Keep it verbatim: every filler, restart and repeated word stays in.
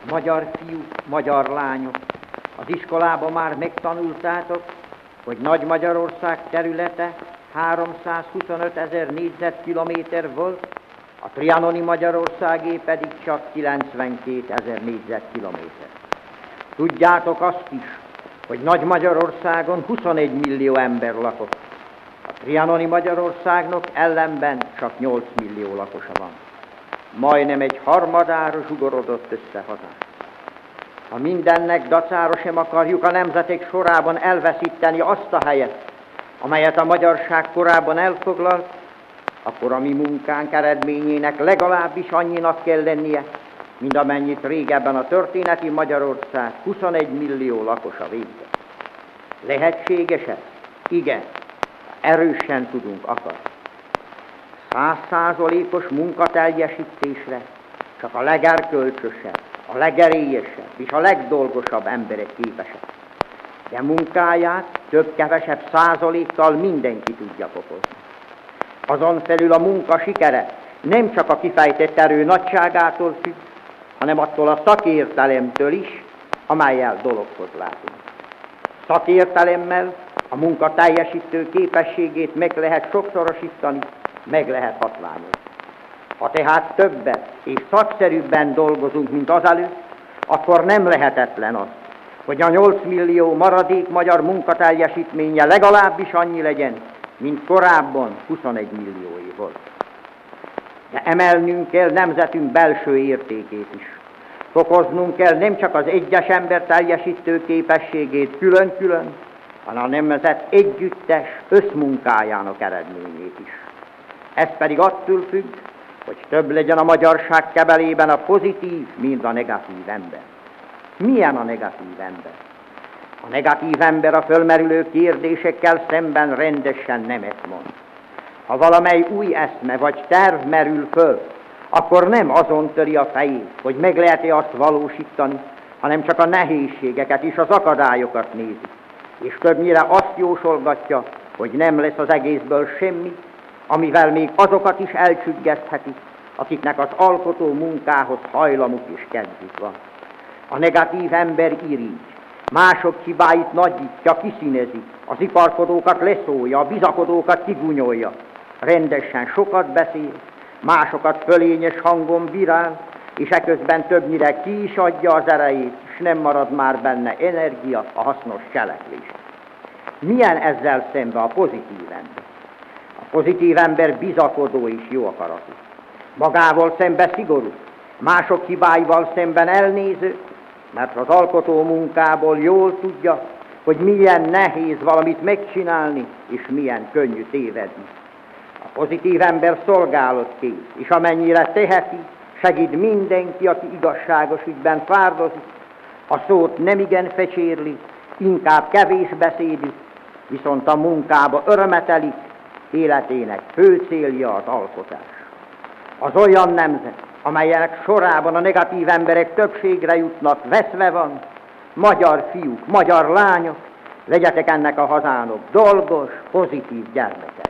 Magyar fiúk, magyar lányok, az iskolában már megtanultátok, hogy Nagy-Magyarország területe háromszázhuszonöt ezer négyzetkilométer volt, a trianoni Magyarországé pedig csak kilencvenkét ezer négyzetkilométer. Tudjátok azt is, hogy Nagy-Magyarországon huszonegy millió ember lakott. A trianoni Magyarországnak ellenben csak nyolc millió lakosa van. Majdnem egy harmadára zsugorodott össze hazánk. Ha mindennek dacára sem akarjuk a nemzetek sorában elveszíteni azt a helyet, amelyet a magyarság korábban elfoglalt, akkor a mi munkánk eredményének legalábbis annyinak kell lennie, mint amennyit régebben a történeti Magyarország huszonegy millió lakosa végzett. Lehetséges-e? Igen, erősen tudunk akarni. Százszázalékos munkateljesítésre csak a legerkölcsösebb, a legerélyesebb és a legdolgosabb emberek képesek. De munkáját több-kevesebb százalékkal mindenki tudja fokozni. Azon felül a munka sikere nem csak a kifejtett erő nagyságától függ, hanem attól a szakértelemtől is, amellyel dologhoz látunk. Szakértelemmel a munka teljesítő képességét meg lehet sokszorosítani, meg lehet hatványozni. Ha tehát többet és szakszerűbben dolgozunk, mint azelőtt, akkor nem lehetetlen az, hogy a nyolc millió maradék magyar munkateljesítménye legalábbis annyi legyen, mint korábban huszonegy millióé volt. De emelnünk kell nemzetünk belső értékét is. Fokoznunk kell nem csak az egyes ember teljesítő képességét külön-külön, hanem a nemzet együttes összmunkájának eredményét is. Ez pedig attól függ, hogy több legyen a magyarság kebelében a pozitív, mint a negatív ember. Milyen a negatív ember? A negatív ember a fölmerülő kérdésekkel szemben rendesen nemet mond. Ha valamely új eszme vagy terv merül föl, akkor nem azon töri a fejét, hogy meg lehet-e azt valósítani, hanem csak a nehézségeket és az akadályokat nézi. És többnyire azt jósolgatja, hogy nem lesz az egészből semmi, amivel még azokat is elcsüggesztheti, akiknek az alkotó munkához hajlamuk és kedvük van. A negatív ember irigy, mások hibáit nagyítja, kiszínezi, az iparkodókat leszólja, a bizakodókat kigunyolja, rendesen sokat beszél, másokat fölényes hangon bírál, és eközben többnyire ki is adja az erejét, és nem marad már benne energia a hasznos cselekvésre. Milyen ezzel szemben a pozitív ember? A pozitív ember bizakodó és jó akaratú. Magával szemben szigorú, mások hibáival szemben elnéző, mert az alkotó munkából jól tudja, hogy milyen nehéz valamit megcsinálni, és milyen könnyű tévedni. A pozitív ember szolgálatkész, és amennyire teheti, segít mindenki, aki igazságos ügyben fárdozik, a szót nem igen fecsérli, inkább kevés beszédük, viszont a munkába örömetelik, életének fő célja az alkotás. Az olyan nemzet, amelyek sorában a negatív emberek többségre jutnak, veszve van, magyar fiúk, magyar lányok, legyetek ennek a hazának dolgos, pozitív gyermeke.